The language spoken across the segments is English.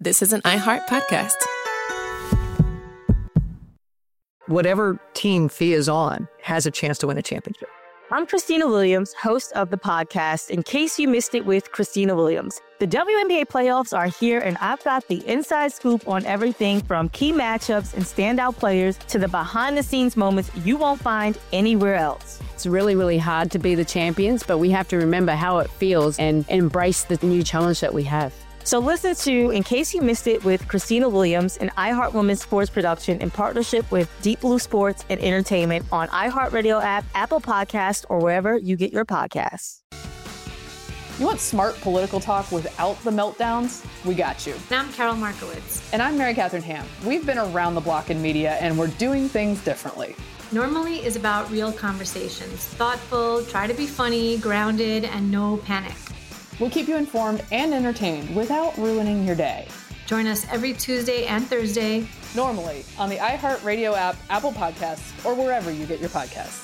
this is an iHeart podcast. Whatever team Thea is on has a chance to win a championship. I'm Christina Williams, host of the podcast, In Case You Missed It with Christina Williams. The WNBA playoffs are here, and I've got the inside scoop on everything from key matchups and standout players to the behind-the-scenes moments you won't find anywhere else. It's really, really hard to be the champions, but we have to remember how it feels and embrace the new challenge that we have. So listen to In Case You Missed It with Christina Williams, an iHeart Women's sports production in partnership with Deep Blue Sports and Entertainment on iHeartRadio app, Apple Podcasts, or wherever you get your podcasts. You want smart political talk without the meltdowns? We got you. And I'm Carol Markowitz. And I'm Mary Catherine Ham. We've been around the block in media, and we're doing things differently. Normally is about real conversations. Thoughtful, try to be funny, grounded, and no panic. We'll keep you informed and entertained without ruining your day. Join us every Tuesday and Thursday. Normally on the iHeartRadio app, Apple Podcasts, or wherever you get your podcasts.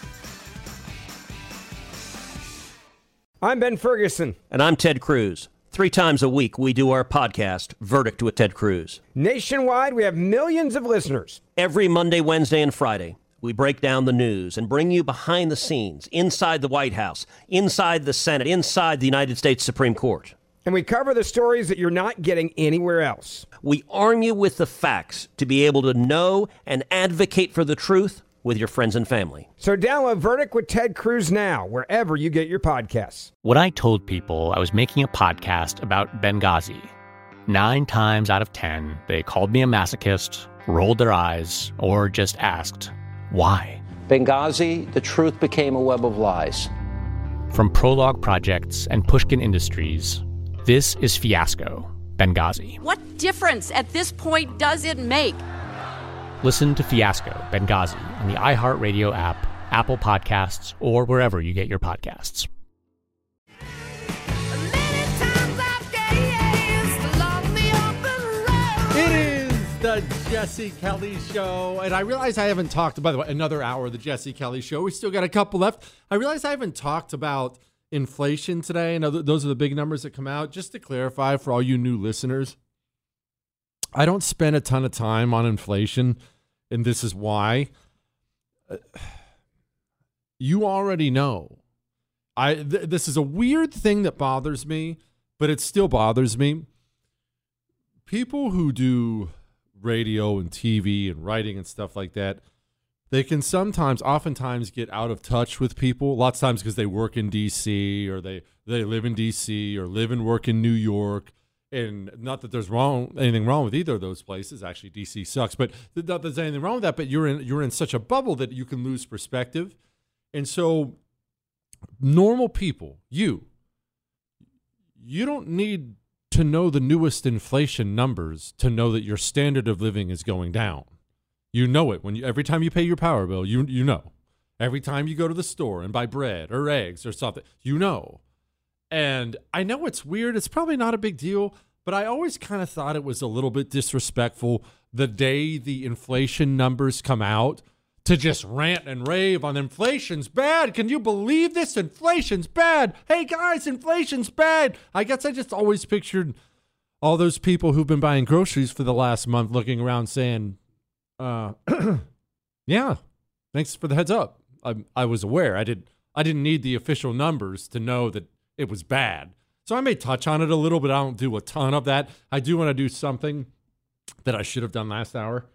I'm Ben Ferguson. And I'm Ted Cruz. 3 times a week, we do our podcast, Verdict with Ted Cruz. Nationwide, we have millions of listeners. Every Monday, Wednesday, and Friday, we break down the news and bring you behind the scenes, inside the White House, inside the Senate, inside the United States Supreme Court. And we cover the stories that you're not getting anywhere else. We arm you with the facts to be able to know and advocate for the truth with your friends and family. So download Verdict with Ted Cruz now, wherever you get your podcasts. When I told people I was making a podcast about Benghazi, 9 times out of 10, they called me a masochist, rolled their eyes, or just asked, why? Benghazi, the truth became a web of lies. From Prologue Projects and Pushkin Industries, this is Fiasco, Benghazi. What difference at this point does it make? Listen to Fiasco, Benghazi on the iHeartRadio app, Apple Podcasts, or wherever you get your podcasts. It is the Jesse Kelly Show, and I realize I haven't talked, by the way, another hour of the Jesse Kelly Show. We still got a couple left. I realize I haven't talked about inflation today, and those are the big numbers that come out. Just to clarify for all you new listeners, I don't spend a ton of time on inflation, and this is why. You already know. This is a weird thing that bothers me, but it still bothers me. People who do radio and TV and writing and stuff like that, they can oftentimes get out of touch with people. Lots of times because they work in D.C. or they live in D.C. or live and work in New York. And not that there's anything wrong with either of those places. Actually, D.C. sucks, but not that there's anything wrong with that. But you're in such a bubble that you can lose perspective. And so normal people, you don't need to know the newest inflation numbers to know that your standard of living is going down. You know it every time you pay your power bill. You know, every time you go to the store and buy bread or eggs or something, you know. And I know it's weird. It's probably not a big deal, but I always kind of thought it was a little bit disrespectful the day the inflation numbers come out to just rant and rave on inflation's bad. Can you believe this? Inflation's bad. Hey, guys, inflation's bad. I guess I just always pictured all those people who've been buying groceries for the last month looking around saying, yeah, thanks for the heads up. I was aware. I didn't need the official numbers to know that it was bad. So I may touch on it a little, but I don't do a ton of that. I do want to do something that I should have done last hour.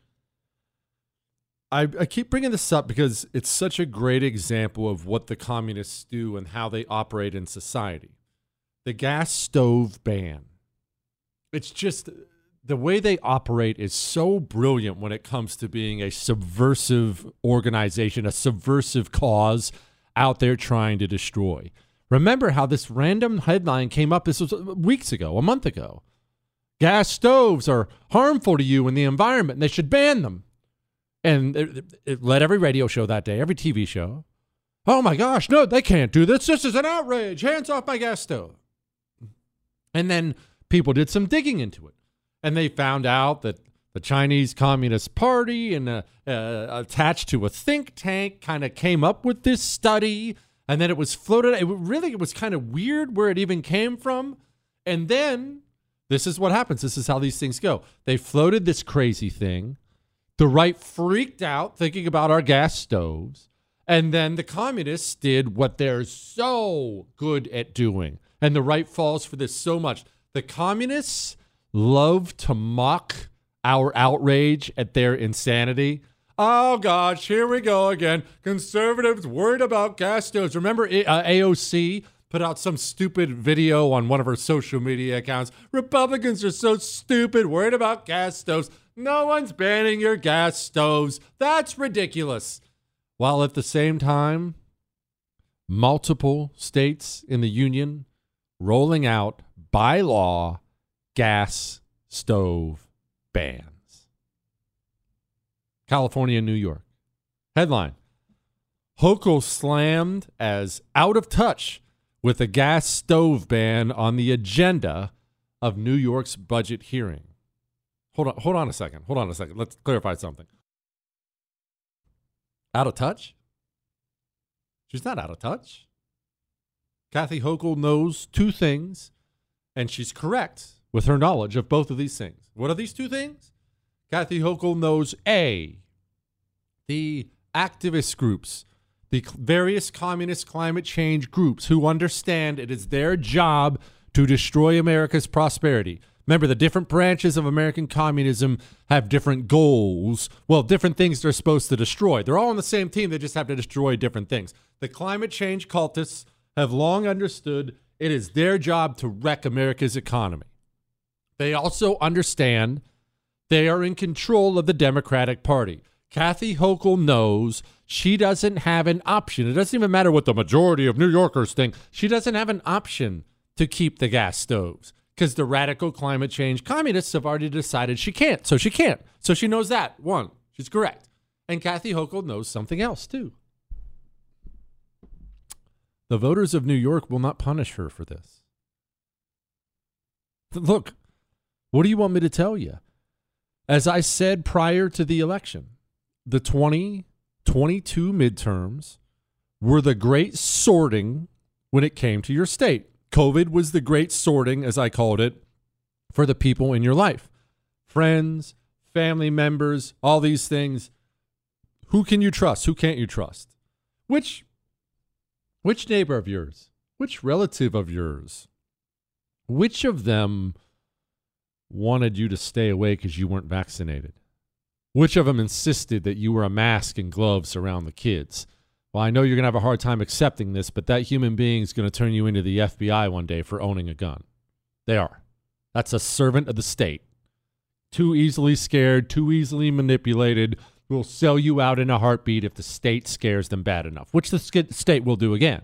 I keep bringing this up because it's such a great example of what the communists do and how they operate in society. The gas stove ban. It's just the way they operate is so brilliant when it comes to being a subversive organization, a subversive cause out there trying to destroy. Remember how this random headline came up, this was weeks ago, a month ago. Gas stoves are harmful to you and the environment, and they should ban them. And it led every radio show that day, every TV show. Oh my gosh, no, they can't do this. This is an outrage. Hands off my gas stove. And then people did some digging into it. And they found out that the Chinese Communist Party and attached to a think tank kind of came up with this study. And then it was floated. It was kind of weird where it even came from. And then This is what happens. This is how these things go. They floated this crazy thing. The right freaked out thinking about our gas stoves. And then the communists did what they're so good at doing. And the right falls for this so much. The communists love to mock our outrage at their insanity. Oh, gosh, here we go again. Conservatives worried about gas stoves. Remember AOC put out some stupid video on one of her social media accounts. Republicans are so stupid, worried about gas stoves. No one's banning your gas stoves. That's ridiculous. While at the same time, multiple states in the union rolling out by law gas stove bans. California and New York. Headline: Hochul slammed as out of touch with a gas stove ban on the agenda of New York's budget hearing. Hold on a second. Let's clarify something. Out of touch? She's not out of touch. Kathy Hochul knows two things, and she's correct with her knowledge of both of these things. What are these two things? Kathy Hochul knows A, the activist groups, the various communist climate change groups who understand it is their job to destroy America's prosperity. Remember, the different branches of American communism have different goals. Well, different things they're supposed to destroy. They're all on the same team. They just have to destroy different things. The climate change cultists have long understood it is their job to wreck America's economy. They also understand they are in control of the Democratic Party. Kathy Hochul knows she doesn't have an option. It doesn't even matter what the majority of New Yorkers think. She doesn't have an option to keep the gas stoves because the radical climate change communists have already decided she can't. So she can't. So she knows that. One, she's correct. And Kathy Hochul knows something else too. The voters of New York will not punish her for this. Look, what do you want me to tell you? As I said prior to the election, the 2022 midterms were the great sorting when it came to your state. COVID was the great sorting, as I called it, for the people in your life. Friends, family members, all these things. Who can you trust? Who can't you trust? Which neighbor of yours? Which relative of yours? Which of them wanted you to stay away because you weren't vaccinated? Which of them insisted that you wear a mask and gloves around the kids? Well, I know you're going to have a hard time accepting this, but that human being is going to turn you into the FBI one day for owning a gun. They are. That's a servant of the state. Too easily scared, too easily manipulated, will sell you out in a heartbeat if the state scares them bad enough, which the state will do again.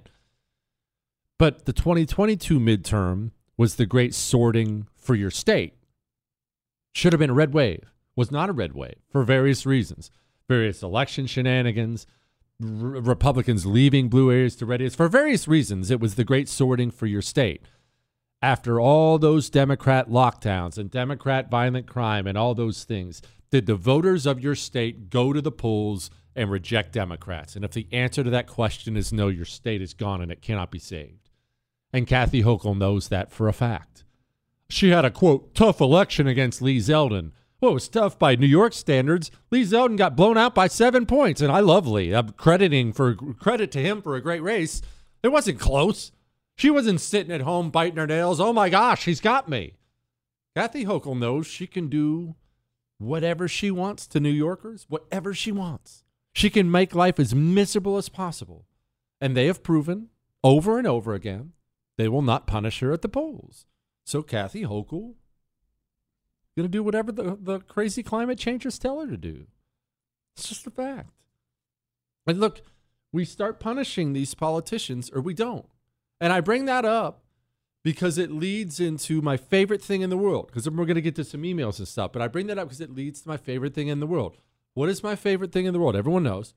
But the 2022 midterm was the great sorting for your state. Should have been a red wave. Was not a red wave for various reasons. Various election shenanigans, Republicans leaving blue areas to red areas. For various reasons, it was the great sorting for your state. After all those Democrat lockdowns and Democrat violent crime and all those things, did the voters of your state go to the polls and reject Democrats? And if the answer to that question is no, your state is gone and it cannot be saved. And Kathy Hochul knows that for a fact. She had a, quote, tough election against Lee Zeldin. Well, it was tough by New York standards. Lee Zeldin got blown out by 7 points, and I love Lee. I'm credit to him for a great race. It wasn't close. She wasn't sitting at home biting her nails. Oh, my gosh, he's got me. Kathy Hochul knows she can do whatever she wants to New Yorkers, whatever she wants. She can make life as miserable as possible. And they have proven over and over again they will not punish her at the polls. So Kathy Hochul going to do whatever the crazy climate changers tell her to do. It's just a fact. And look, we start punishing these politicians or we don't. And I bring that up because it leads into my favorite thing in the world. Because we're going to get to some emails and stuff. But I bring that up because it leads to my favorite thing in the world. What is my favorite thing in the world? Everyone knows.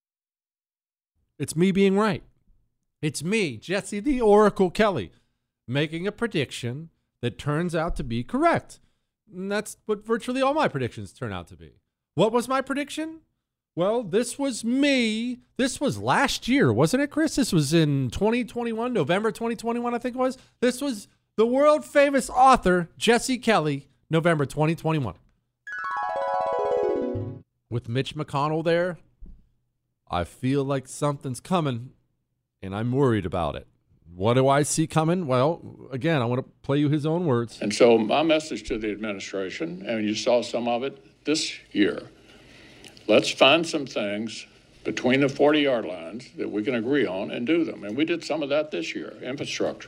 It's me being right. It's me, Jesse the Oracle Kelly, making a prediction that turns out to be correct. And that's what virtually all my predictions turn out to be. What was my prediction? Well, this was me. This was last year, wasn't it, Chris? This was in 2021, November 2021, I think it was. This was the world famous author, Jesse Kelly, November 2021. With Mitch McConnell there, I feel like something's coming, and I'm worried about it. What do I see coming? Well, again, I want to play you his own words. And so my message to the administration, and you saw some of it this year, let's find some things between the 40-yard lines that we can agree on and do them. And we did some of that this year, infrastructure.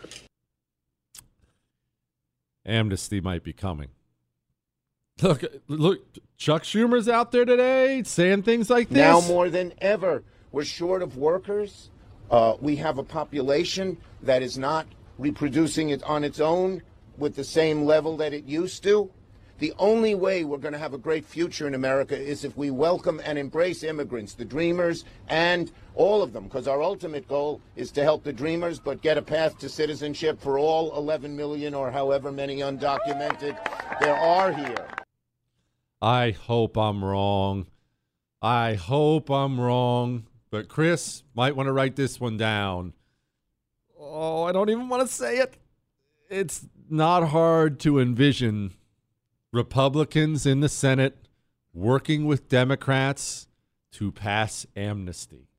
Amnesty might be coming. Look, Chuck Schumer's out there today saying things like this. Now more than ever, we're short of workers. We have a population that is not reproducing it on its own with the same level that it used to. The only way we're going to have a great future in America is if we welcome and embrace immigrants, the dreamers, and all of them, because our ultimate goal is to help the dreamers, but get a path to citizenship for all 11 million or however many undocumented there are here. I hope I'm wrong. I hope I'm wrong. But Chris might want to write this one down. Oh, I don't even want to say it. It's not hard to envision Republicans in the Senate working with Democrats to pass amnesty.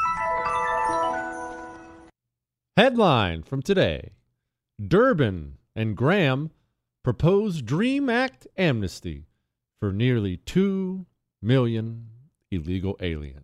Headline from today. Durbin and Graham propose DREAM Act amnesty for nearly 2 million illegal aliens.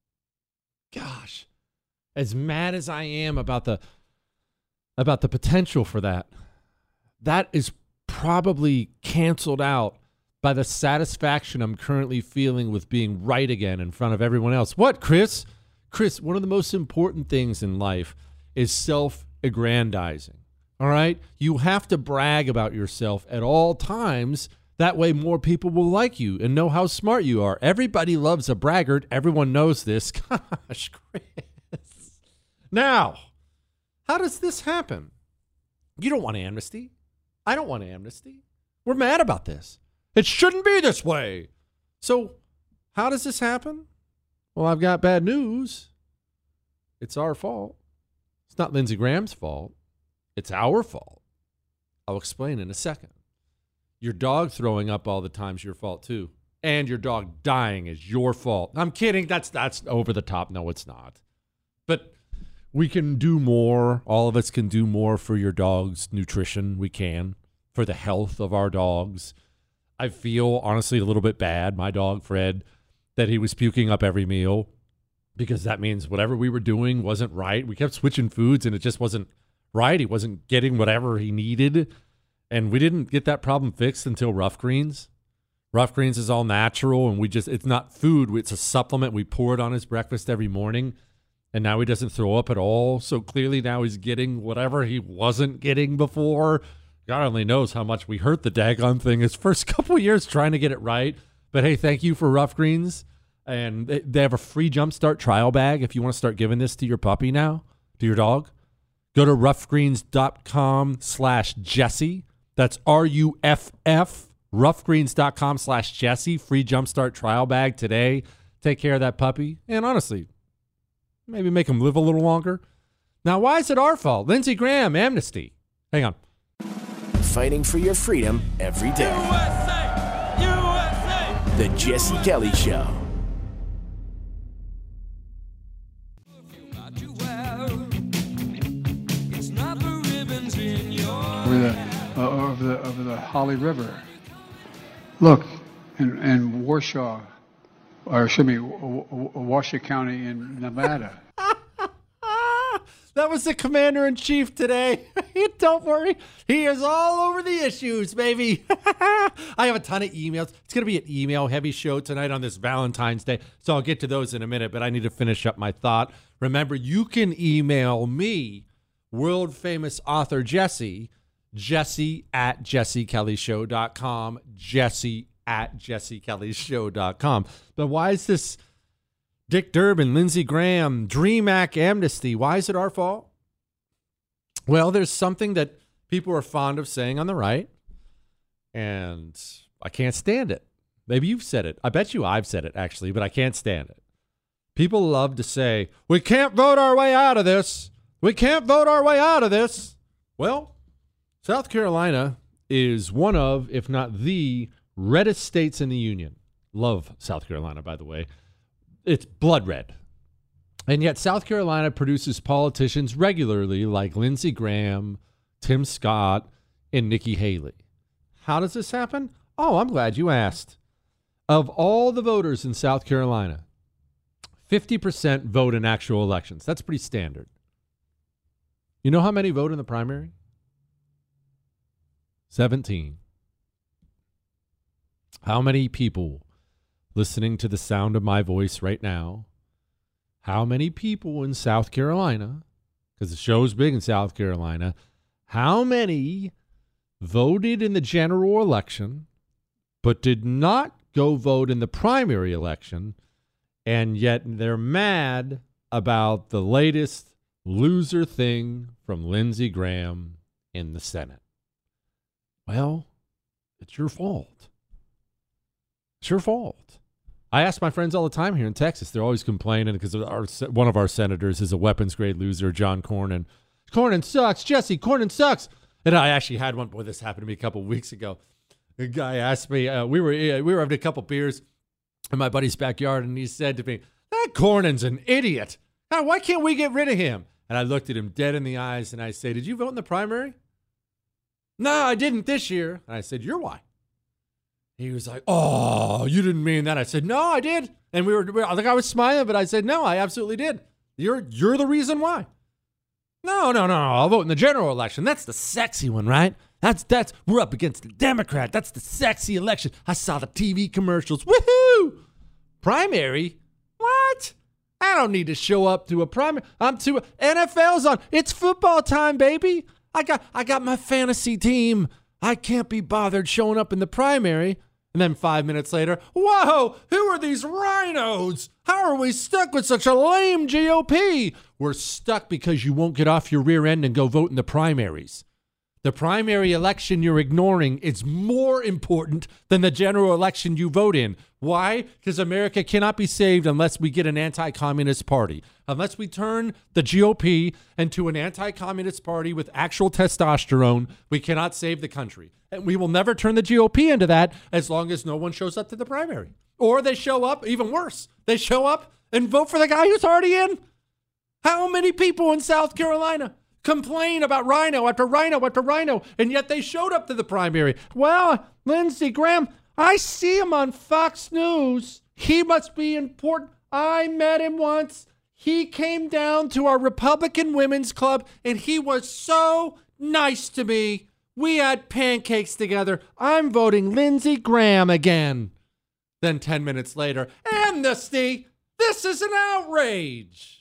Gosh, as mad as I am about the potential for that is probably canceled out by the satisfaction I'm currently feeling with being right again in front of everyone else. What, Chris? Chris, one of the most important things in life is self-aggrandizing. All right? You have to brag about yourself at all times. That way more people will like you and know how smart you are. Everybody loves a braggart. Everyone knows this. Gosh, Chris. Now, how does this happen? You don't want amnesty. I don't want amnesty. We're mad about this. It shouldn't be this way. So how does this happen? Well, I've got bad news. It's our fault. It's not Lindsey Graham's fault. It's our fault. I'll explain in a second. Your dog throwing up all the time is your fault too. And your dog dying is your fault. I'm kidding. That's over the top. No, it's not. But we can do more. All of us can do more for your dog's nutrition. We can. For the health of our dogs. I feel, honestly, a little bit bad, my dog, Fred, that he was puking up every meal because that means whatever we were doing wasn't right. We kept switching foods and it just wasn't right. He wasn't getting whatever he needed. And we didn't get that problem fixed until Rough Greens. Rough Greens is all natural, and it's not food. It's a supplement. We pour it on his breakfast every morning, and now he doesn't throw up at all. So clearly now he's getting whatever he wasn't getting before. God only knows how much we hurt the daggone thing his first couple years trying to get it right. But hey, thank you for Rough Greens. And they have a free Jumpstart trial bag if you want to start giving this to your puppy now, to your dog. Go to roughgreens.com/Jesse. That's RUFF, roughgreens.com/Jesse. Free Jumpstart trial bag today. Take care of that puppy. And honestly, maybe make him live a little longer. Now, why is it our fault? Lindsey Graham, amnesty. Hang on. Fighting for your freedom every day. USA! USA! The Jesse Kelly Show. Over the Holly River. Look, in Warsaw, or excuse me, Washoe County in Nevada. That was the commander-in-chief today. Don't worry. He is all over the issues, baby. I have a ton of emails. It's going to be an email-heavy show tonight on this Valentine's Day, so I'll get to those in a minute, but I need to finish up my thought. Remember, you can email me, world-famous author Jesse at jessekellyshow.com, Jesse at jessekellyshow.com. But why is this Dick Durbin, Lindsey Graham, DREAM Act amnesty? Why is it our fault? Well, there's something that people are fond of saying on the right, and I can't stand it. Maybe you've said it. I bet you I've said it, actually, but I can't stand it. People love to say, we can't vote our way out of this. We can't vote our way out of this. Well, South Carolina is one of, if not the reddest states in the union. Love South Carolina, by the way. It's blood red. And yet South Carolina produces politicians regularly like Lindsey Graham, Tim Scott, and Nikki Haley. How does this happen? Oh, I'm glad you asked. Of all the voters in South Carolina, 50% vote in actual elections. That's pretty standard. You know how many vote in the primary? 17. How many people listening to the sound of my voice right now, how many people in South Carolina, because the show's big in South Carolina, how many voted in the general election but did not go vote in the primary election, and yet they're mad about the latest loser thing from Lindsey Graham in the Senate? Well, it's your fault. It's your fault. I ask my friends all the time here in Texas. They're always complaining because one of our senators is a weapons-grade loser, John Cornyn. Cornyn sucks, Jesse. Cornyn sucks. And I actually had one. Boy, this happened to me a couple of weeks ago. A guy asked me. We were having a couple beers in my buddy's backyard, and he said to me, "That Cornyn's an idiot. God, why can't we get rid of him?" And I looked at him dead in the eyes, and I said, "Did you vote in the primary?" "No, I didn't this year." And I said, "You're why?" He was like, "Oh, you didn't mean that." I said, "No, I did." And I think I was smiling, but I said, "No, I absolutely did. You're the reason why." No, I'll vote in the general election. That's the sexy one, right? That's we're up against the Democrat. That's the sexy election. I saw the TV commercials. Woohoo! Primary? What? I don't need to show up to a primary. NFL's on. It's football time, baby. I got my fantasy team. I can't be bothered showing up in the primary. And then 5 minutes later, whoa, who are these rhinos? How are we stuck with such a lame GOP? We're stuck because you won't get off your rear end and go vote in the primaries. The primary election you're ignoring is more important than the general election you vote in. Why? Because America cannot be saved unless we get an anti-communist party. Unless we turn the GOP into an anti-communist party with actual testosterone, we cannot save the country. And we will never turn the GOP into that as long as no one shows up to the primary. Or they show up, even worse, they show up and vote for the guy who's already in. How many people in South Carolina complain about rhino after rhino after rhino, and yet they showed up to the primary? Well, Lindsey Graham, I see him on Fox News. He must be important. I met him once. He came down to our Republican Women's Club, and he was so nice to me. We had pancakes together. I'm voting Lindsey Graham again. Then 10 minutes later, amnesty. This is an outrage.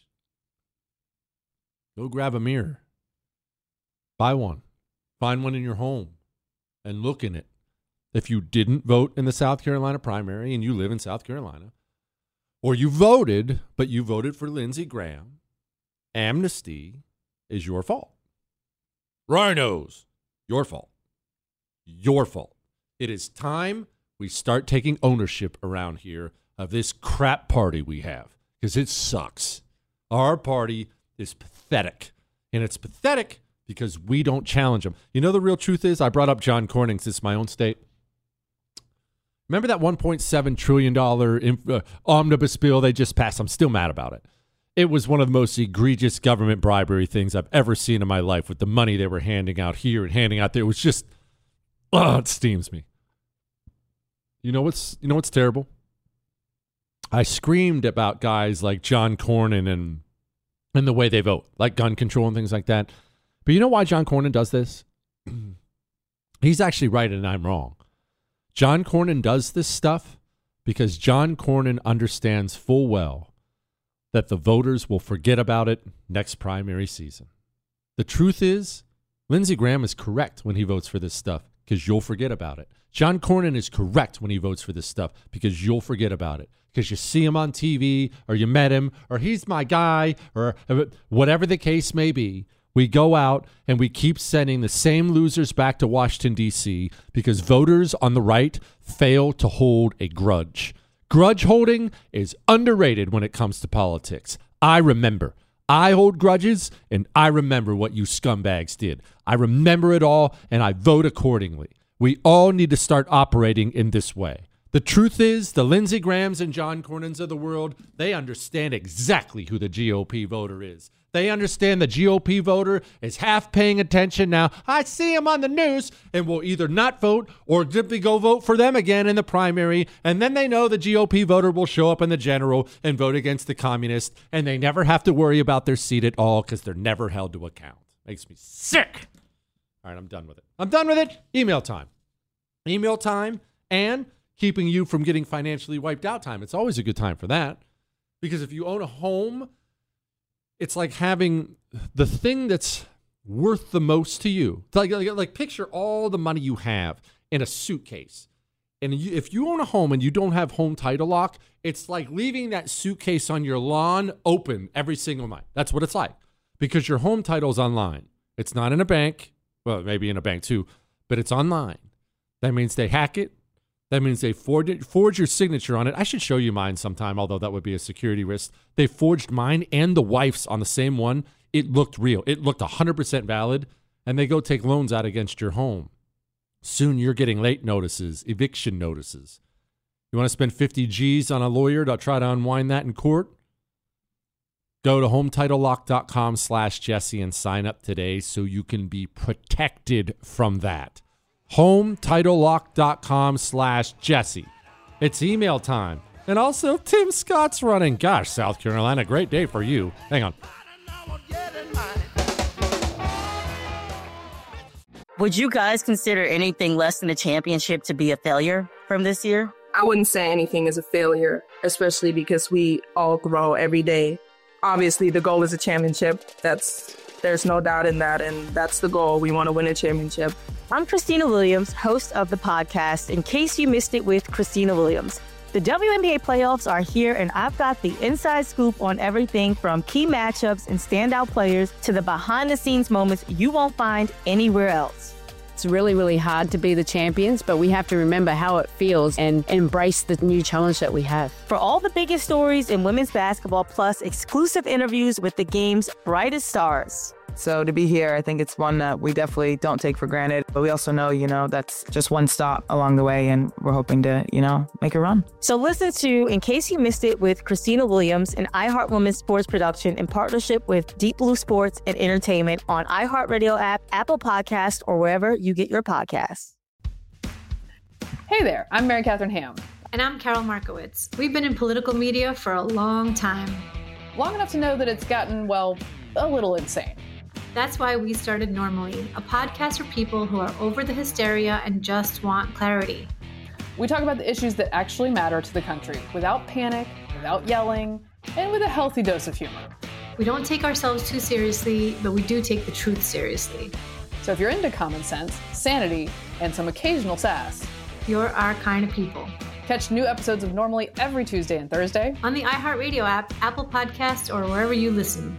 Go grab a mirror. Buy one. Find one in your home and look in it. If you didn't vote in the South Carolina primary and you live in South Carolina, or you voted, but you voted for Lindsey Graham, amnesty is your fault. Rhinos, your fault. Your fault. It is time we start taking ownership around here of this crap party we have, because it sucks. Our party is pathetic, and it's pathetic because we don't challenge them. You know, the real truth is, I brought up John Cornyn because it's my own state. Remember that $1.7 trillion omnibus bill they just passed? I'm still mad about it. It was one of the most egregious government bribery things I've ever seen in my life, with the money they were handing out here and handing out there. It was just, it steams me. You know what's terrible? I screamed about guys like John Cornyn and the way they vote, like gun control and things like that. But you know why John Cornyn does this? He's actually right and I'm wrong. John Cornyn does this stuff because John Cornyn understands full well that the voters will forget about it next primary season. The truth is, Lindsey Graham is correct when he votes for this stuff because you'll forget about it. John Cornyn is correct when he votes for this stuff because you'll forget about it. Because you see him on TV, or you met him, or he's my guy, or whatever the case may be. We go out and we keep sending the same losers back to Washington, D.C. because voters on the right fail to hold a grudge. Grudge holding is underrated when it comes to politics. I remember I hold grudges, and I remember what you scumbags did. I remember it all, and I vote accordingly. We all need to start operating in this way. The truth is, the Lindsey Grahams and John Cornyn's of the world, they understand exactly who the GOP voter is. They understand the GOP voter is half paying attention now. I see him on the news and will either not vote or simply go vote for them again in the primary. And then they know the GOP voter will show up in the general and vote against the communist. And they never have to worry about their seat at all because they're never held to account. Makes me sick. All right, I'm done with it. I'm done with it. Email time. Email time and keeping you from getting financially wiped out time. It's always a good time for that. Because if you own a home, it's like having the thing that's worth the most to you. Like picture all the money you have in a suitcase. And if you own a home and you don't have home title lock, it's like leaving that suitcase on your lawn open every single night. That's what it's like. Because your home title's online. It's not in a bank. Well, maybe in a bank too, but it's online. That means they hack it. That means they forge your signature on it. I should show you mine sometime, although that would be a security risk. They forged mine and the wife's on the same one. It looked real. It looked 100% valid, and they go take loans out against your home. Soon you're getting late notices, eviction notices. You want to spend 50 G's on a lawyer to try to unwind that in court? Go to HomeTitleLock.com/Jesse and sign up today so you can be protected from that. HomeTitleLock.com/Jesse. It's email time. And also, Tim Scott's running. Gosh, South Carolina, great day for you. Hang on. Would you guys consider anything less than a championship to be a failure from this year? I wouldn't say anything is a failure, especially because we all grow every day. Obviously, the goal is a championship. There's no doubt in that, and that's the goal. We want to win a championship. I'm Christina Williams, host of the podcast, In Case You Missed It with Christina Williams. The WNBA playoffs are here, and I've got the inside scoop on everything from key matchups and standout players to the behind-the-scenes moments you won't find anywhere else. It's really, really hard to be the champions, but we have to remember how it feels and embrace the new challenge that we have. For all the biggest stories in women's basketball, plus exclusive interviews with the game's brightest stars. So to be here, I think it's one that we definitely don't take for granted. But we also know, that's just one stop along the way, and we're hoping to, make a run. So listen to In Case You Missed It with Christina Williams, an iHeart Women's sports production in partnership with Deep Blue Sports and Entertainment on iHeartRadio app, Apple Podcasts, or wherever you get your podcasts. Hey there, I'm Mary Catherine Ham. And I'm Carol Markowitz. We've been in political media for a long time. Long enough to know that it's gotten, a little insane. That's why we started Normally, a podcast for people who are over the hysteria and just want clarity. We talk about the issues that actually matter to the country without panic, without yelling, and with a healthy dose of humor. We don't take ourselves too seriously, but we do take the truth seriously. So if you're into common sense, sanity, and some occasional sass, you're our kind of people. Catch new episodes of Normally every Tuesday and Thursday on the iHeartRadio app, Apple Podcasts, or wherever you listen.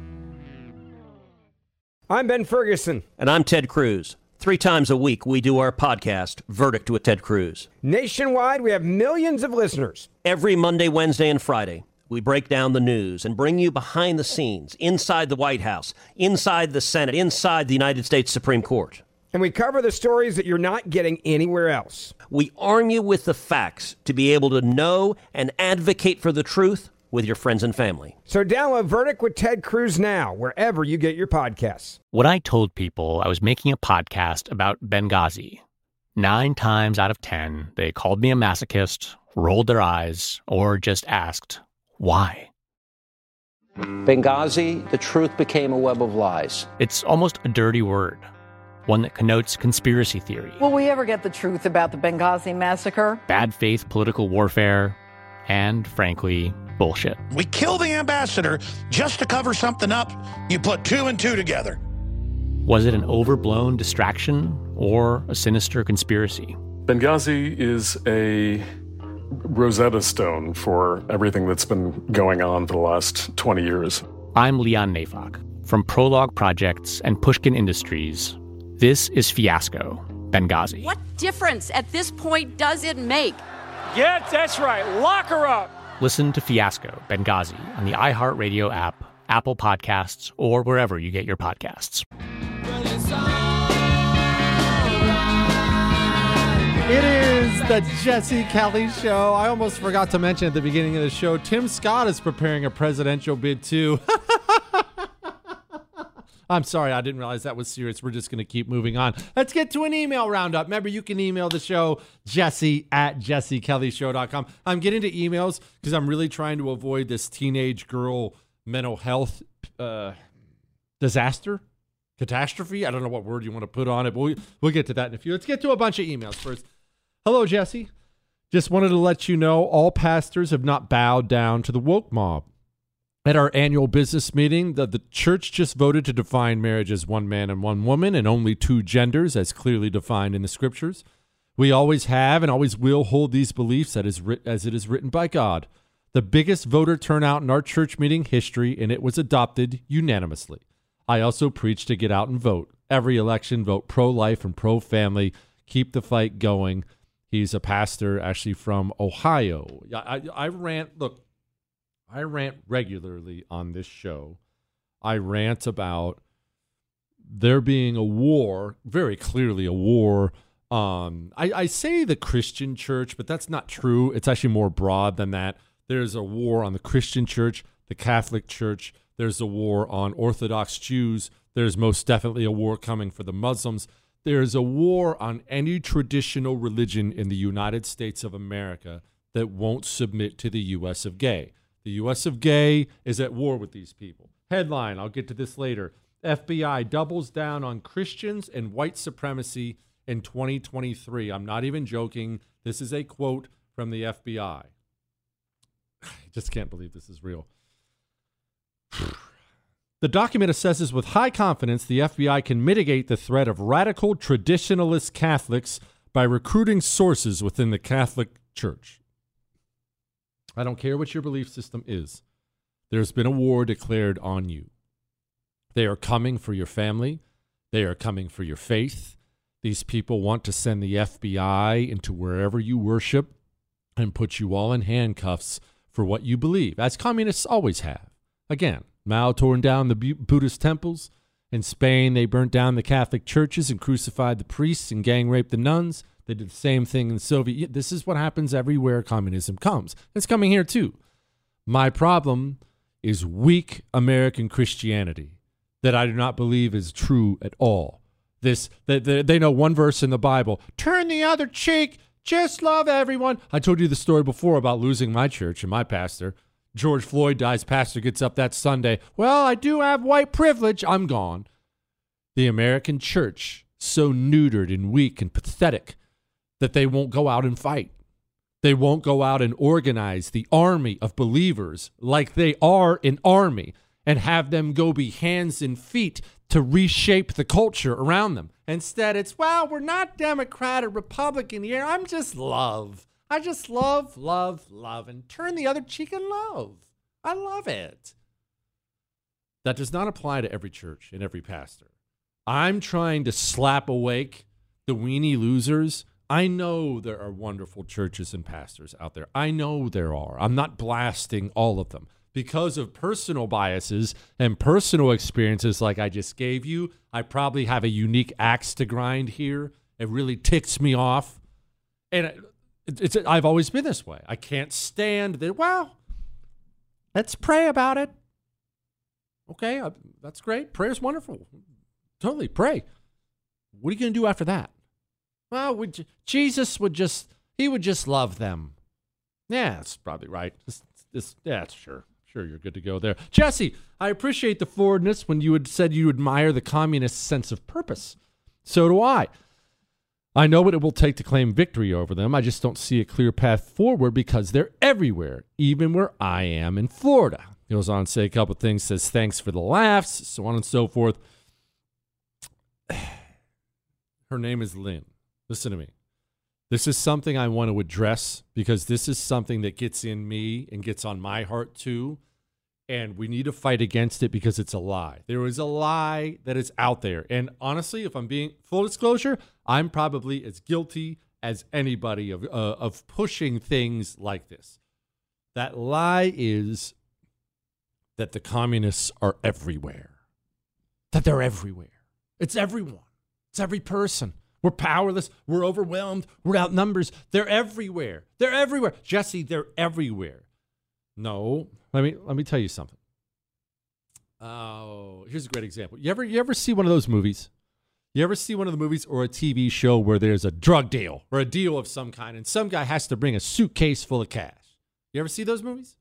I'm Ben Ferguson. And I'm Ted Cruz. 3 times a week, we do our podcast, Verdict with Ted Cruz. Nationwide, we have millions of listeners. Every Monday, Wednesday, and Friday, we break down the news and bring you behind the scenes, inside the White House, inside the Senate, inside the United States Supreme Court. And we cover the stories that you're not getting anywhere else. We arm you with the facts to be able to know and advocate for the truth with your friends and family. So download Verdict with Ted Cruz now, wherever you get your podcasts. When I told people I was making a podcast about Benghazi, 9 times out of 10, they called me a masochist, rolled their eyes, or just asked, why? Benghazi, the truth became a web of lies. It's almost a dirty word, one that connotes conspiracy theory. Will we ever get the truth about the Benghazi massacre? Bad faith political warfare, and frankly, bullshit. We kill the ambassador just to cover something up. You put 2 and 2 together. Was it an overblown distraction or a sinister conspiracy? Benghazi is a Rosetta Stone for everything that's been going on for the last 20 years. I'm Leon Neyfakh. From Prologue Projects and Pushkin Industries, this is Fiasco, Benghazi. What difference at this point does it make? Yeah, that's right. Lock her up. Listen to Fiasco, Benghazi on the iHeartRadio app, Apple Podcasts, or wherever you get your podcasts. It is the Jesse Kelly Show. I almost forgot to mention at the beginning of the show, Tim Scott is preparing a presidential bid too. I'm sorry, I didn't realize that was serious. We're just going to keep moving on. Let's get to an email roundup. Remember, you can email the show, jesse@jessekellyshow.com. I'm getting to emails because I'm really trying to avoid this teenage girl mental health disaster, catastrophe. I don't know what word you want to put on it, but we'll get to that in a few. Let's get to a bunch of emails first. Hello, Jesse. Just wanted to let you know all pastors have not bowed down to the woke mob. At our annual business meeting, the church just voted to define marriage as one man and one woman and only two genders as clearly defined in the scriptures. We always have and always will hold these beliefs as it is written by God. The biggest voter turnout in our church meeting history, and it was adopted unanimously. I also preach to get out and vote. Every election, vote pro-life and pro-family. Keep the fight going. He's a pastor actually from Ohio. I rant regularly on this show. I rant about there being a war, very clearly a war. I say the Christian church, but that's not true. It's actually more broad than that. There's a war on the Christian church, the Catholic church. There's a war on Orthodox Jews. There's most definitely a war coming for the Muslims. There's a war on any traditional religion in the United States of America that won't submit to the U.S. of gay. The U.S. of gay is at war with these people. Headline, I'll get to this later. FBI doubles down on Christians and white supremacy in 2023. I'm not even joking. This is a quote from the FBI. I just can't believe this is real. The document assesses with high confidence the FBI can mitigate the threat of radical traditionalist Catholics by recruiting sources within the Catholic Church. I don't care what your belief system is. There's been a war declared on you. They are coming for your family. They are coming for your faith. These people want to send the FBI into wherever you worship and put you all in handcuffs for what you believe, as communists always have. Again, Mao torn down the Buddhist temples. In Spain, they burnt down the Catholic churches and crucified the priests and gang raped the nuns. They did the same thing in the Soviet. This is what happens everywhere communism comes. It's coming here too. My problem is weak American Christianity that I do not believe is true at all. They know one verse in the Bible, turn the other cheek, just love everyone. I told you the story before about losing my church and my pastor. George Floyd dies, pastor gets up that Sunday. Well, I do have white privilege. I'm gone. The American church, so neutered and weak and pathetic that they won't go out and fight. They won't go out and organize the army of believers like they are an army and have them go be hands and feet to reshape the culture around them. Instead, it's, well, we're not Democrat or Republican here. I'm just love. I just love, love, love, and turn the other cheek and love. I love it. That does not apply to every church and every pastor. I'm trying to slap awake the weenie losers. I know there are wonderful churches and pastors out there. I know there are. I'm not blasting all of them. Because of personal biases and personal experiences like I just gave you, I probably have a unique axe to grind here. It really ticks me off. And I've always been this way. I can't stand that. Well, let's pray about it. Okay, that's great. Prayer's wonderful. Totally, pray. What are you going to do after that? Well, Jesus would just love them. Yeah, that's probably right. Yeah, sure. Sure, you're good to go there. Jesse, I appreciate the forwardness when you had said you admire the communist sense of purpose. So do I. I know what it will take to claim victory over them. I just don't see a clear path forward because they're everywhere, even where I am in Florida. He goes on to say a couple of things, says thanks for the laughs, so on and so forth. Her name is Lynn. Listen to me. This is something I want to address because this is something that gets in me and gets on my heart too. And we need to fight against it because it's a lie. There is a lie that is out there. And honestly, if I'm being full disclosure, I'm probably as guilty as anybody of pushing things like this. That lie is that the communists are everywhere. That they're everywhere. It's everyone. It's every person. We're powerless. We're overwhelmed. We're outnumbered. They're everywhere. They're everywhere. Jesse, they're everywhere. No, let me tell you something. Oh, here's a great example. You ever see one of those movies? You ever see one of the movies or a TV show where there's a drug deal or a deal of some kind and some guy has to bring a suitcase full of cash? You ever see those movies?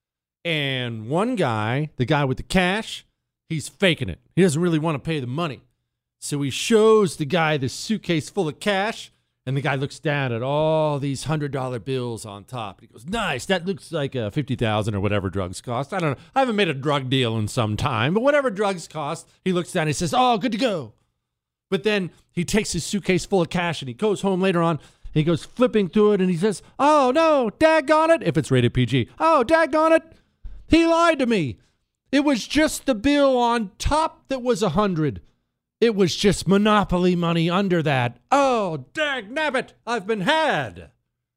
And one guy, the guy with the cash, he's faking it. He doesn't really want to pay the money. So he shows the guy this suitcase full of cash, and the guy looks down at all these $100 bills on top. He goes, nice, that looks like $50,000 or whatever drugs cost. I don't know. I haven't made a drug deal in some time, but whatever drugs cost, he looks down and he says, oh, good to go. But then he takes his suitcase full of cash, and he goes home later on, and he goes flipping through it, and he says, oh, no, daggone it, if it's rated PG. Oh, daggone it, he lied to me. It was just the bill on top that was 100. It was just Monopoly money under that. Oh, dagnabbit, I've been had.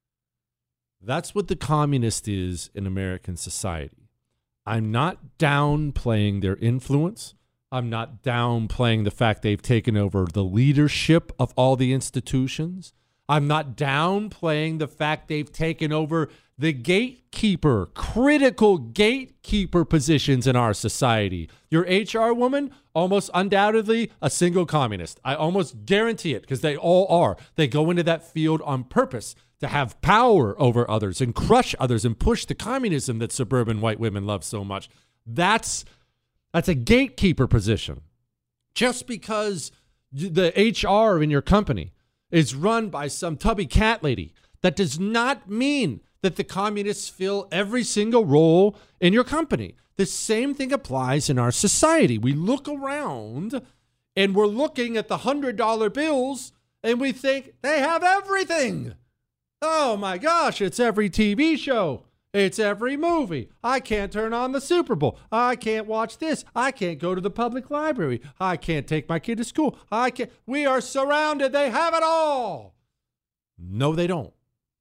That's what the communist is in American society. I'm not downplaying their influence. I'm not downplaying the fact they've taken over the leadership of all the institutions. I'm not downplaying the fact they've taken over the gatekeeper, critical gatekeeper positions in our society. Your HR woman, almost undoubtedly a single communist. I almost guarantee it because they all are. They go into that field on purpose to have power over others and crush others and push the communism that suburban white women love so much. That's a gatekeeper position. Just because the HR in your company is run by some tubby cat lady, that does not mean that the communists fill every single role in your company. The same thing applies in our society. We look around and we're looking at the $100 bills and we think they have everything. Oh my gosh, it's every TV show. It's every movie. I can't turn on the Super Bowl. I can't watch this. I can't go to the public library. I can't take my kid to school. We are surrounded. They have it all. No, they don't.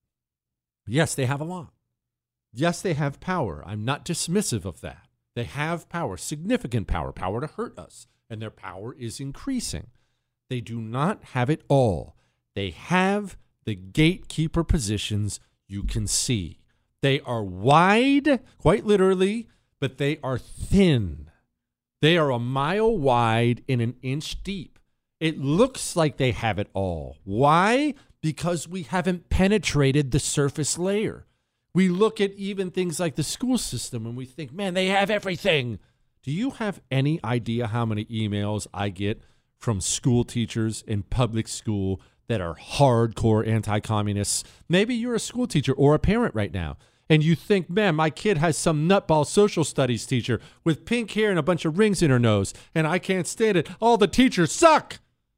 Yes, they have a lot. Yes, they have power. I'm not dismissive of that. They have power, significant power, power to hurt us, and their power is increasing. They do not have it all. They have the gatekeeper positions you can see. They are wide, quite literally, but they are thin. They are a mile wide and an inch deep. It looks like they have it all. Why? Because we haven't penetrated the surface layer. We look at even things like the school system and we think, man, they have everything. Do you have any idea how many emails I get from school teachers in public school that are hardcore anti-communists? Maybe you're a school teacher or a parent right now, and you think, man, my kid has some nutball social studies teacher with pink hair and a bunch of rings in her nose, and I can't stand it. All the teachers suck.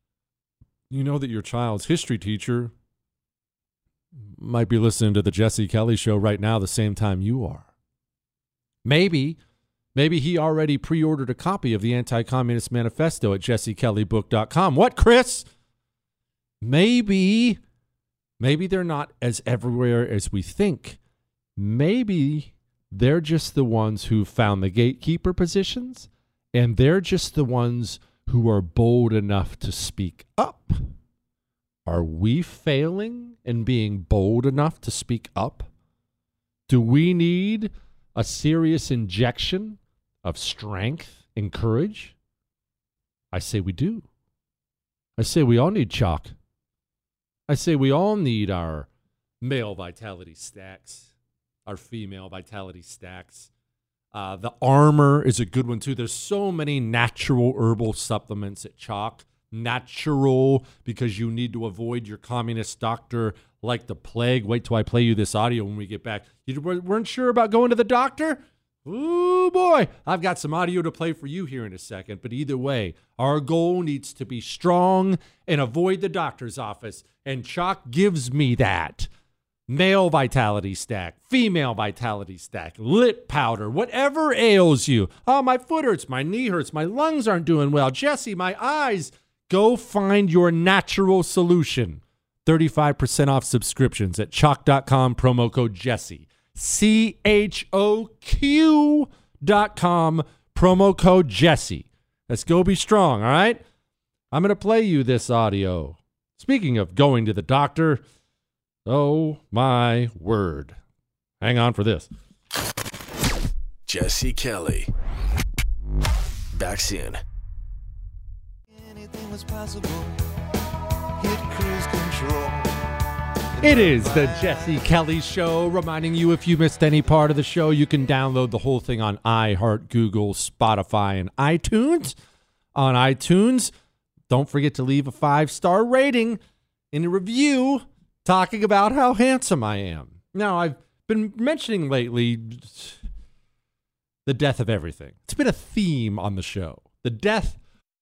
You know that your child's history teacher might be listening to the Jesse Kelly Show right now the same time you are. Maybe he already pre-ordered a copy of the Anti-Communist Manifesto at jessekellybook.com. What, Chris? Maybe they're not as everywhere as we think. Maybe they're just the ones who found the gatekeeper positions, and they're just the ones who are bold enough to speak up. Are we failing in being bold enough to speak up? Do we need a serious injection of strength and courage? I say we do. I say we all need chalk. I say we all need our male vitality stacks, our female vitality stacks. The Armor is a good one too. There's so many natural herbal supplements at Chalk. Natural, because you need to avoid your communist doctor like the plague. Wait till I play you this audio when we get back. You weren't sure about going to the doctor? Ooh, boy. I've got some audio to play for you here in a second. But either way, our goal needs to be strong and avoid the doctor's office. And Chalk gives me that. Male vitality stack, female vitality stack, lit powder, whatever ails you. Oh, my foot hurts, my knee hurts, my lungs aren't doing well. Jesse, my eyes. Go find your natural solution. 35% off subscriptions at chalk.com, promo code Jesse. CHOQ.com. go.com, promo code Jesse. Let's go be strong, all right? I'm going to play you this audio. Speaking of going to the doctor, oh my word. Hang on for this. Jesse Kelly. Back soon. Anything was possible. Hit cruise control. It is the Jesse Kelly Show, reminding you if you missed any part of the show, you can download the whole thing on iHeart, Google, Spotify, and iTunes. On iTunes, don't forget to leave a 5-star rating in a review talking about how handsome I am. Now, I've been mentioning lately the death of everything. It's been a theme on the show. The death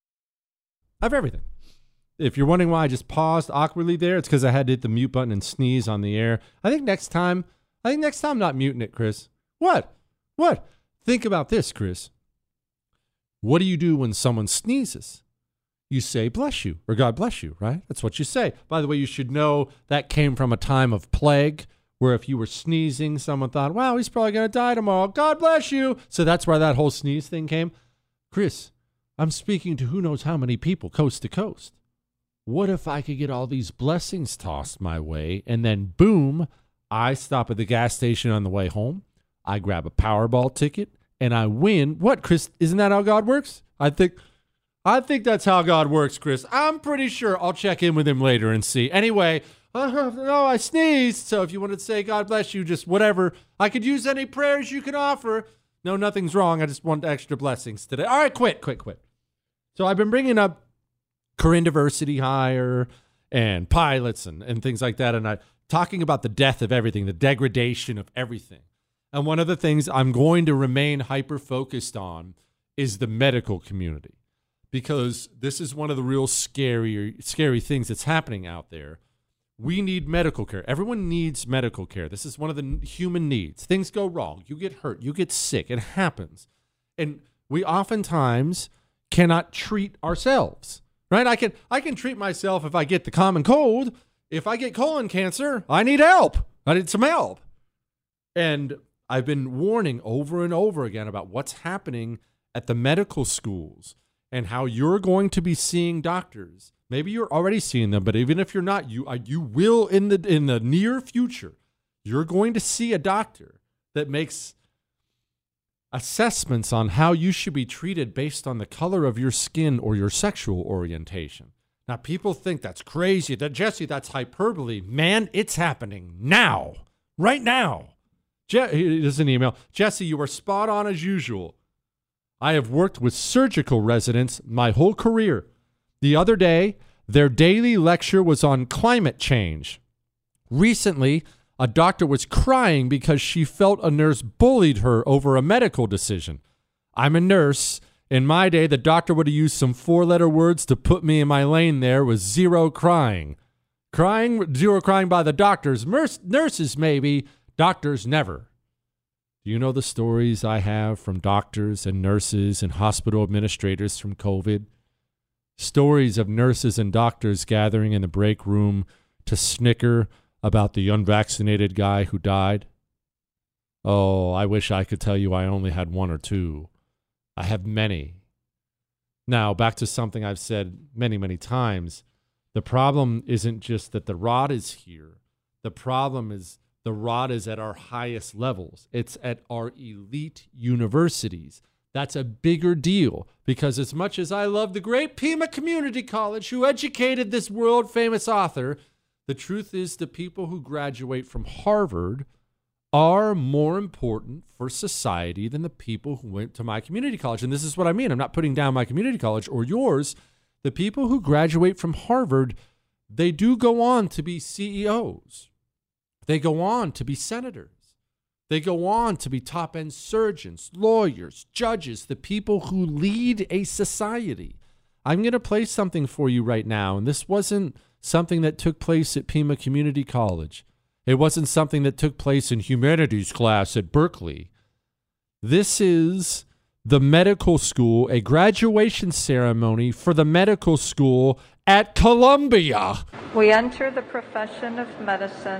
of everything. If you're wondering why I just paused awkwardly there, it's because I had to hit the mute button and sneeze on the air. I think next time I'm not muting it, Chris. What? Think about this, Chris. What do you do when someone sneezes? You say, bless you, or God bless you, right? That's what you say. By the way, you should know that came from a time of plague, where if you were sneezing, someone thought, wow, he's probably going to die tomorrow. God bless you. So that's where that whole sneeze thing came. Chris, I'm speaking to who knows how many people coast to coast. What if I could get all these blessings tossed my way, and then boom, I stop at the gas station on the way home, I grab a Powerball ticket, and I win. What, Chris? Isn't that how God works? I think that's how God works, Chris. I'm pretty sure. I'll check in with him later and see. Anyway, no, I sneezed. So if you wanted to say God bless you, just whatever. I could use any prayers you can offer. No, nothing's wrong. I just want extra blessings today. All right, quit. So I've been bringing up Corinne Diversity Hire and pilots and things like that. And I'm talking about the death of everything, the degradation of everything. And one of the things I'm going to remain hyper-focused on is the medical community, because this is one of the real scary things that's happening out there. We need medical care. Everyone needs medical care. This is one of the human needs. Things go wrong. You get hurt. You get sick. It happens. And we oftentimes cannot treat ourselves, right? I can treat myself if I get the common cold. If I get colon cancer, I need help. I need some help. And I've been warning over and over again about what's happening at the medical schools and how you're going to be seeing doctors. Maybe you're already seeing them, but even if you're not, you will in the near future. You're going to see a doctor that makes assessments on how you should be treated based on the color of your skin or your sexual orientation. Now, people think that's crazy. That Jesse, that's hyperbole. Man, it's happening now, right now. Here's an email. Jesse, you are spot on as usual. I have worked with surgical residents my whole career. The other day, their daily lecture was on climate change. Recently, a doctor was crying because she felt a nurse bullied her over a medical decision. I'm a nurse. In my day, the doctor would have used some 4-letter words to put me in my lane. There was zero crying. Zero crying by the doctors. Nurses, maybe. Doctors, never. Do you know the stories I have from doctors and nurses and hospital administrators from COVID? Stories of nurses and doctors gathering in the break room to snicker about the unvaccinated guy who died. Oh, I wish I could tell you I only had 1 or 2. I have many. Now, back to something I've said many, many times. The problem isn't just that the rod is here. The problem is the rod is at our highest levels. It's at our elite universities. That's a bigger deal, because as much as I love the great Pima Community College who educated this world-famous author, the truth is the people who graduate from Harvard are more important for society than the people who went to my community college. And this is what I mean. I'm not putting down my community college or yours. The people who graduate from Harvard, they do go on to be CEOs. They go on to be senators. They go on to be top-end surgeons, lawyers, judges, the people who lead a society. I'm going to play something for you right now, and this wasn't something that took place at Pima Community College. It wasn't something that took place in humanities class at Berkeley. This is the medical school, a graduation ceremony for the medical school at Columbia. We enter the profession of medicine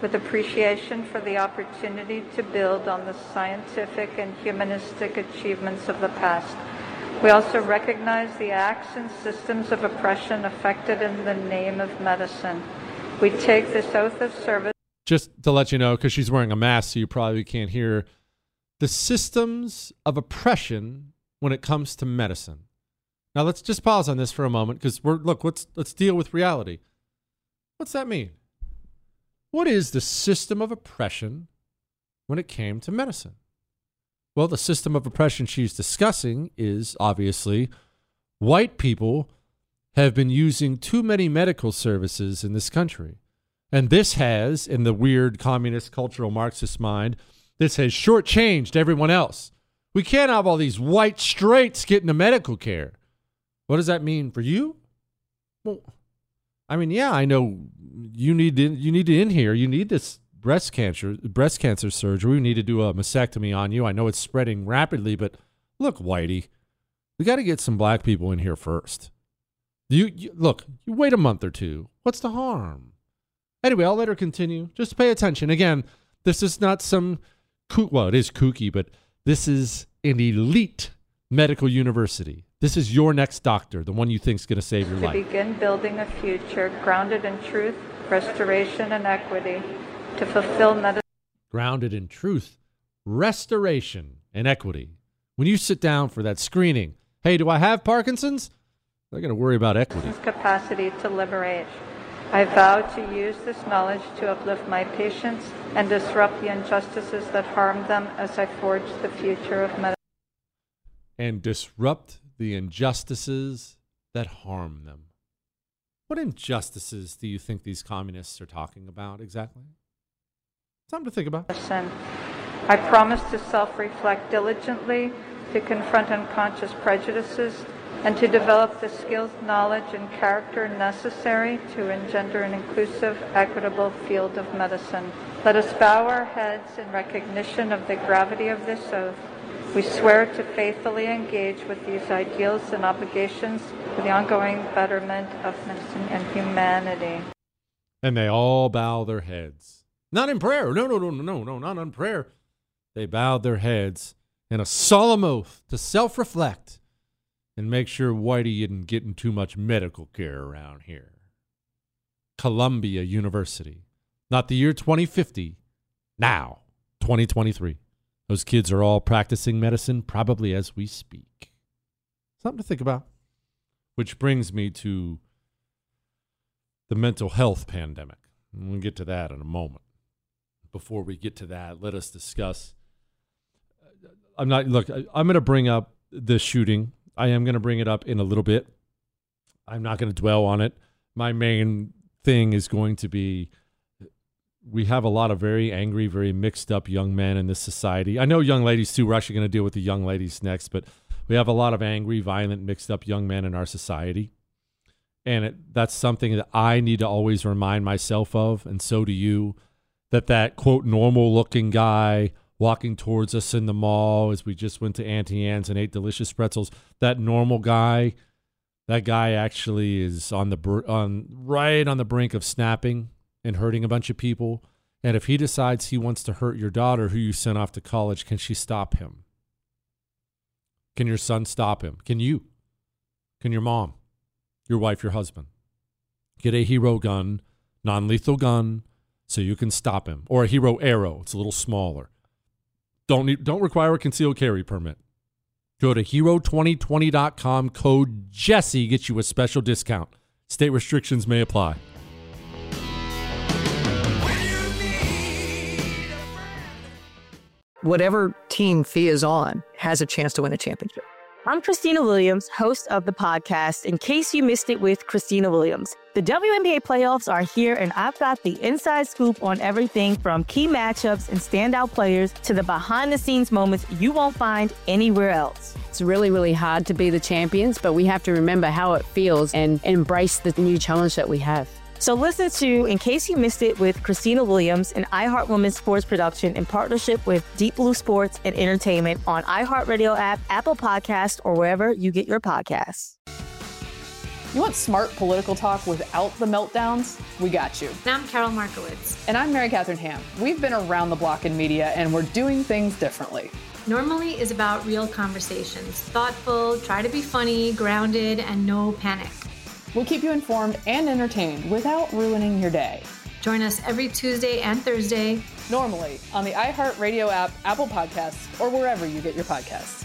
with appreciation for the opportunity to build on the scientific and humanistic achievements of the past. We also recognize the acts and systems of oppression affected in the name of medicine. We take this oath of service. Just to let you know, because she's wearing a mask, so you probably can't hear the systems of oppression when it comes to medicine. Now let's just pause on this for a moment, because let's deal with reality. What's that mean? What is the system of oppression when it came to medicine? Well, the system of oppression she's discussing is obviously white people have been using too many medical services in this country. And this has, in the weird communist cultural Marxist mind, this has shortchanged everyone else. We can't have all these white straights getting the medical care. What does that mean for you? Well, I mean, yeah, I know you need in here. You need this breast cancer surgery. We need to do a mastectomy on you. I know it's spreading rapidly, but look, Whitey, we got to get some black people in here first. You wait a month or two. What's the harm? Anyway, I'll let her continue. Just pay attention. Again, this is not some it is kooky, but this is an elite medical university. This is your next doctor, the one you think is going to save your life. To begin building a future grounded in truth, restoration, and equity, to fulfill medicine. Grounded in truth, restoration, and equity. When you sit down for that screening, hey, do I have Parkinson's? They're going to worry about equity. Capacity to liberate. I vow to use this knowledge to uplift my patients and disrupt the injustices that harm them as I forge the future of medicine. And disrupt the injustices that harm them. What injustices do you think these communists are talking about exactly? Something to think about. I promise to self-reflect diligently, to confront unconscious prejudices, and to develop the skills, knowledge, and character necessary to engender an inclusive, equitable field of medicine. Let us bow our heads in recognition of the gravity of this oath. We swear to faithfully engage with these ideals and obligations for the ongoing betterment of medicine and humanity. And they all bow their heads. Not in prayer. No, not in prayer. They bowed their heads in a solemn oath to self-reflect and make sure Whitey isn't getting too much medical care around here. Columbia University. Not the year 2050. Now, 2023. Those kids are all practicing medicine probably as we speak. Something to think about. Which brings me to the mental health pandemic. And we'll get to that in a moment. Before we get to that, let us discuss. I'm going to bring up the shooting. I am going to bring it up in a little bit. I'm not going to dwell on it. My main thing is going to be we have a lot of very angry, very mixed up young men in this society. I know young ladies too. We're actually going to deal with the young ladies next, but we have a lot of angry, violent, mixed up young men in our society. And that's something that I need to always remind myself of, and so do you, that quote, normal looking guy walking towards us in the mall as we just went to Auntie Anne's and ate delicious pretzels, that normal guy, that guy actually is right on the brink of snapping and hurting a bunch of people. And if he decides he wants to hurt your daughter who you sent off to college, can she stop him? Can your son stop him? Can you? Can your mom, your wife, your husband? Get a hero gun, non-lethal gun, so you can stop him. Or a hero arrow. It's a little smaller. Don't require a concealed carry permit. Go to hero2020.com. Code Jesse gets you a special discount. State restrictions may apply. Whatever team Thea is on has a chance to win a championship. I'm Christina Williams, host of the podcast, In Case You Missed It with Christina Williams. The WNBA playoffs are here, and I've got the inside scoop on everything from key matchups and standout players to the behind-the-scenes moments you won't find anywhere else. It's really, really hard to be the champions, but we have to remember how it feels and embrace the new challenge that we have. So listen to In Case You Missed It with Christina Williams, an iHeart Women's sports production in partnership with Deep Blue Sports and Entertainment on iHeartRadio app, Apple Podcasts, or wherever you get your podcasts. You want smart political talk without the meltdowns? We got you. And I'm Carol Markowitz. And I'm Mary Catherine Ham. We've been around the block in media, and we're doing things differently. Normally is about real conversations. Thoughtful, try to be funny, grounded, and no panic. We'll keep you informed and entertained without ruining your day. Join us every Tuesday and Thursday. Normally on the iHeartRadio app, Apple Podcasts, or wherever you get your podcasts.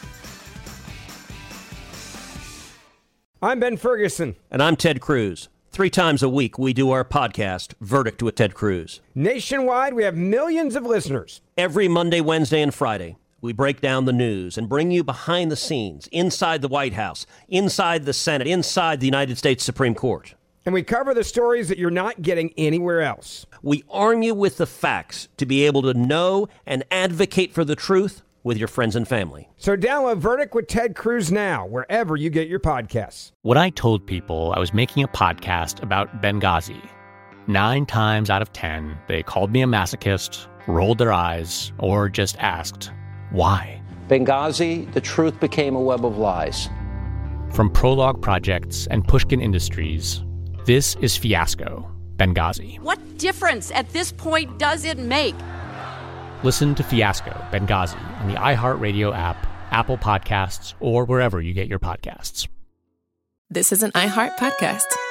I'm Ben Ferguson. And I'm Ted Cruz. 3 times a week, we do our podcast, Verdict with Ted Cruz. Nationwide, we have millions of listeners. Every Monday, Wednesday, and Friday, we break down the news and bring you behind the scenes, inside the White House, inside the Senate, inside the United States Supreme Court. And we cover the stories that you're not getting anywhere else. We arm you with the facts to be able to know and advocate for the truth with your friends and family. So download Verdict with Ted Cruz now, wherever you get your podcasts. When I told people I was making a podcast about Benghazi, 9 times out of 10, they called me a masochist, rolled their eyes, or just asked, why? Benghazi, the truth became a web of lies. From Prologue Projects and Pushkin Industries, this is Fiasco, Benghazi. What difference at this point does it make? Listen to Fiasco, Benghazi on the iHeartRadio app, Apple Podcasts, or wherever you get your podcasts. This is an iHeart podcast.